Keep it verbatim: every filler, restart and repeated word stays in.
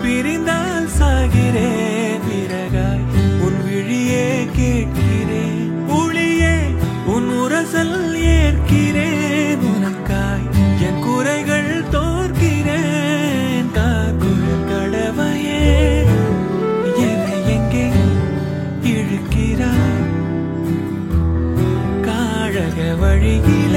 பிரிந்தால் சாகிறேன் விறகாய் உன் விழியே கேட்கிறேன் ஒளியே உன் உரசல் ஏற்கிறேன் உனக்காய் என் குறைகள் தோற்கிறேன் காக்குள் கடவையே என்னை எங்கே இழுக்கிறாய் காழக வழியில